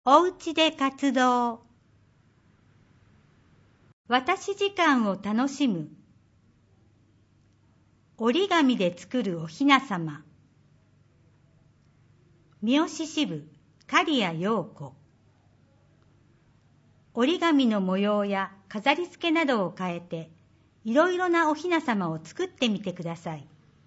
おうちで活動。渡し時間を楽しむ。折り紙で作るおひなさま。三好支部刈谷陽子。折り紙の模様や飾り付けなどを変えて、いろいろなおひなさまを作ってみてください。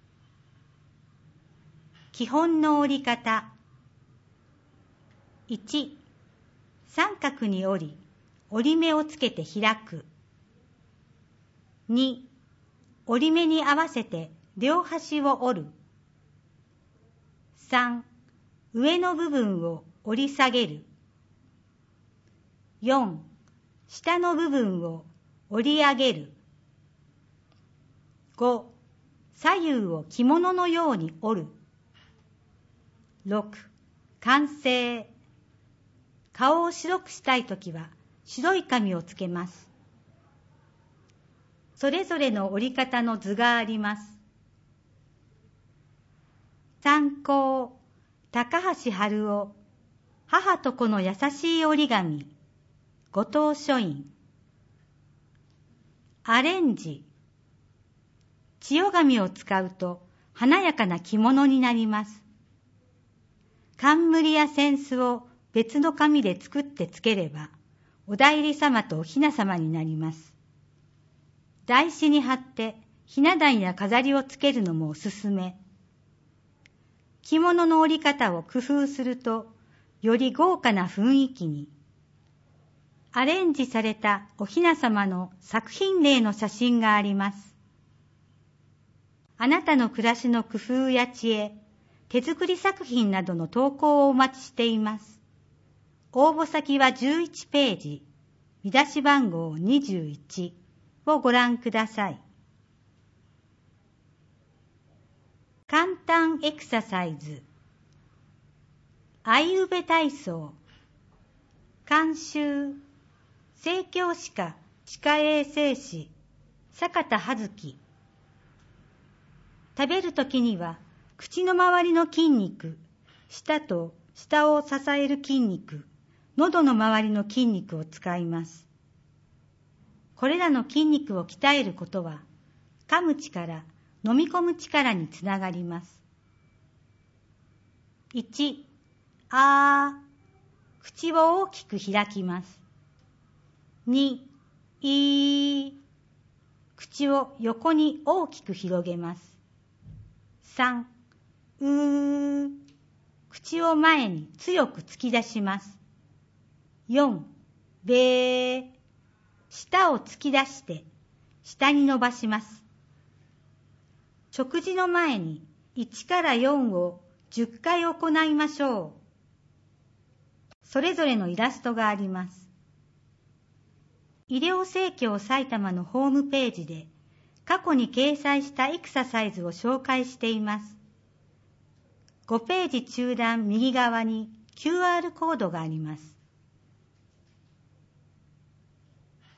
基本の折り方。1、三角に折り、折り目をつけて開く。2、折り目に合わせて両端を折る。3、上の部分を折り下げる。4、下の部分を折り上げる。5、左右を着物のように折る。6、完成。顔を白くしたいときは白い紙をつけます。それぞれの折り方の図があります。参考、高橋春夫、母と子の優しい折り紙、後藤書院。アレンジ、千代紙を使うと華やかな着物になります。冠や扇子を別の紙で作ってつければ、お内裏様とおひな様になります。台紙に貼ってひな壇や飾りをつけるのもおすすめ。着物の折り方を工夫すると、より豪華な雰囲気に。アレンジされたおひな様の作品例の写真があります。あなたの暮らしの工夫や知恵、手作り作品などの投稿をお待ちしています。応募先は11ページ、見出し番号21をご覧ください。簡単エクササイズ。あいうべ体操。監修、西京歯科歯科衛生士、坂田葉月。食べるときには、口の周りの筋肉、舌と舌を支える筋肉、喉の周りの筋肉を使います。これらの筋肉を鍛えることは、噛む力、飲み込む力につながります。1、あー、口を大きく開きます。2、いー、口を横に大きく広げます。3、うー、口を前に強く突き出します。4、べー、舌を突き出して下に伸ばします。食事の前に1から4を10回行いましょう。それぞれのイラストがあります。医療生協埼玉のホームページで過去に掲載したエクササイズを紹介しています。5ページ中段右側に QR コードがあります。